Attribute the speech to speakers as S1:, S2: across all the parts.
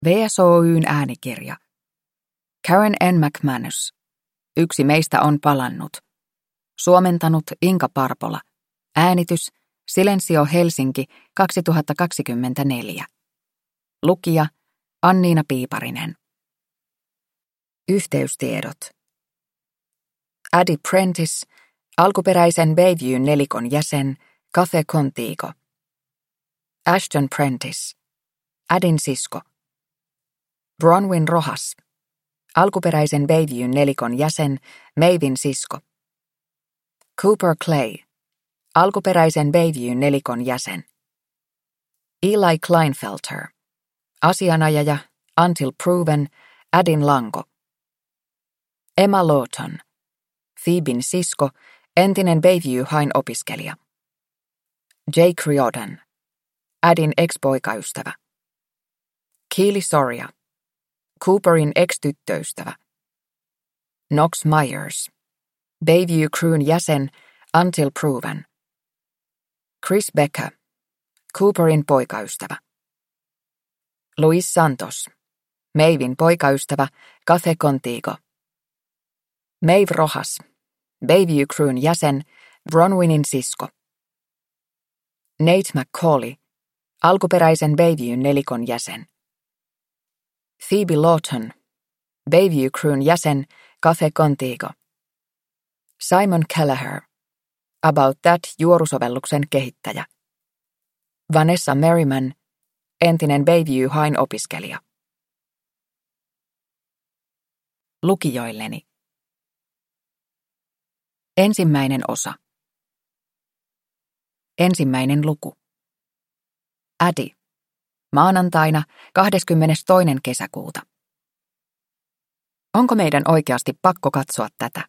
S1: VSOY:n äänikirja. Karen N. McManus. Yksi meistä on palannut. Suomentanut Inka Parpola. Äänitys Silensio Helsinki 2024. Lukija Anniina Piiparinen. Yhteystiedot. Addie Prentice, alkuperäisen Bayviewn nelikon jäsen, Café Contigo. Ashton Prentice, Addin sisko. Bronwyn Rojas, alkuperäisen Bayviewn nelikon jäsen, Maven sisko. Cooper Clay, alkuperäisen Bayviewn nelikon jäsen. Eli Kleinfelter, asianajaja, Until Proven, Addin lanko. Emma Lawton, Phoeben sisko, entinen Bayview Highin opiskelija. Jake Riordan, Addin ex-poikaystävä. Keely Soria, Cooperin ex-tyttöystävä. Knox Myers, Bayview Crewn jäsen, Until Proven. Chris Becker, Cooperin poikaystävä. Luis Santos, Maven poikaystävä, Café Contigo. Maeve Rojas, Bayview Crewn jäsen, Bronwynin sisko. Nate McCauley, alkuperäisen Bayviewn nelikon jäsen. Phoebe Lawton, Bayview Crewn jäsen, Café Contigo. Simon Kelleher, About That juorusovelluksen kehittäjä. Vanessa Merriman, entinen Bayview Highin opiskelija. Lukijoilleni. Ensimmäinen osa. Ensimmäinen luku. Addie. Maanantaina 22. kesäkuuta. Onko meidän oikeasti pakko katsoa tätä?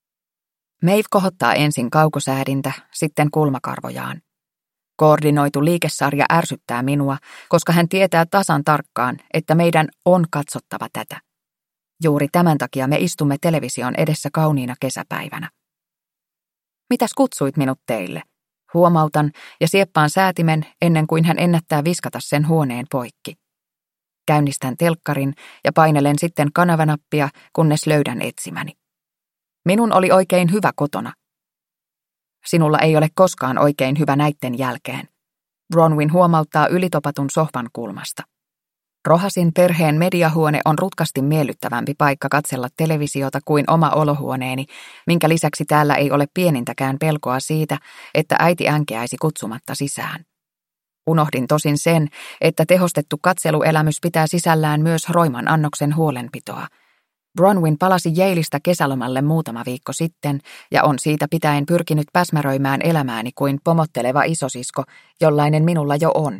S1: Maeve kohottaa ensin kaukosäädintä, sitten kulmakarvojaan. Koordinoitu liikesarja ärsyttää minua, koska hän tietää tasan tarkkaan, että meidän on katsottava tätä. Juuri tämän takia me istumme television edessä kauniina kesäpäivänä. Mitäs kutsuit minut teille? Huomautan ja sieppaan säätimen ennen kuin hän ennättää viskata sen huoneen poikki. Käynnistän telkkarin ja painelen sitten kanavanappia, kunnes löydän etsimäni. Minun oli oikein hyvä kotona. Sinulla ei ole koskaan oikein hyvä näitten jälkeen. Bronwyn huomauttaa ylitopatun sohvan kulmasta. Rohasin perheen mediahuone on rutkasti miellyttävämpi paikka katsella televisiota kuin oma olohuoneeni, minkä lisäksi täällä ei ole pienintäkään pelkoa siitä, että äiti änkeäisi kutsumatta sisään. Unohdin tosin sen, että tehostettu katseluelämys pitää sisällään myös roiman annoksen huolenpitoa. Bronwyn palasi Yaleista kesälomalle muutama viikko sitten ja on siitä pitäen pyrkinyt päsmäröimään elämääni kuin pomotteleva isosisko, jollainen minulla jo on.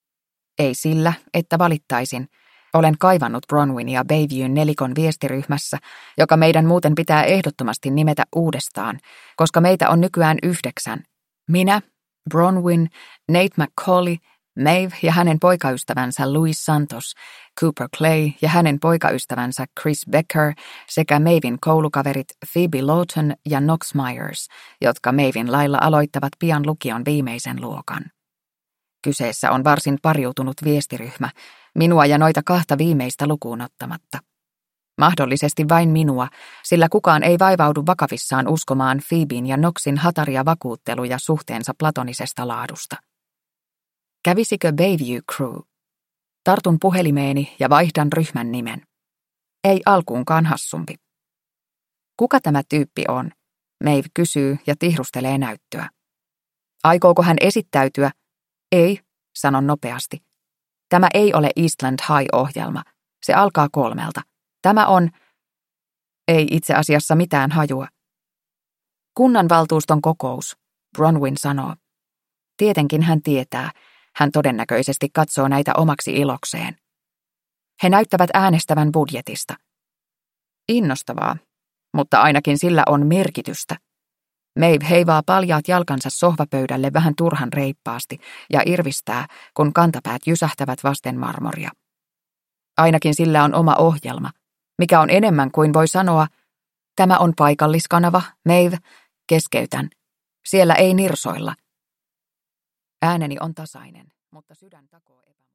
S1: Ei sillä, että valittaisin. Olen kaivannut Bronwynia Bayviewn nelikon viestiryhmässä, joka meidän muuten pitää ehdottomasti nimetä uudestaan, koska meitä on nykyään 9. Minä, Bronwyn, Nate McCauley, Maeve ja hänen poikaystävänsä Luis Santos, Cooper Clay ja hänen poikaystävänsä Chris Becker sekä Maven koulukaverit Phoebe Lawton ja Knox Myers, jotka Maven lailla aloittavat pian lukion viimeisen luokan. Kyseessä on varsin pariutunut viestiryhmä, minua ja noita kahta viimeistä lukuun ottamatta. Mahdollisesti vain minua, sillä kukaan ei vaivaudu vakavissaan uskomaan Phoeben ja Knoxin hataria vakuutteluja suhteensa platonisesta laadusta. Kävisikö Bayview Crew? Tartun puhelimeeni ja vaihdan ryhmän nimen. Ei alkuunkaan hassumpi. Kuka tämä tyyppi on? Maeve kysyy ja tihrustelee näyttöä. Aikooko hän esittäytyä? Ei, sanon nopeasti. Tämä ei ole Eastland High-ohjelma. Se alkaa 3. Tämä on... Ei itse asiassa mitään hajua. Kunnanvaltuuston kokous, Bronwyn sanoo. Tietenkin hän tietää. Hän todennäköisesti katsoo näitä omaksi ilokseen. He näyttävät äänestävän budjetista. Innostavaa, mutta ainakin sillä on merkitystä. Maeve heivaa paljaat jalkansa sohvapöydälle vähän turhan reippaasti ja irvistää, kun kantapäät jysähtävät vasten marmoria. Ainakin sillä on oma ohjelma, mikä on enemmän kuin voi sanoa, tämä on paikalliskanava, Maeve, keskeytän. Siellä ei nirsoilla. Ääneni on tasainen, mutta sydän takoo epämääräisesti.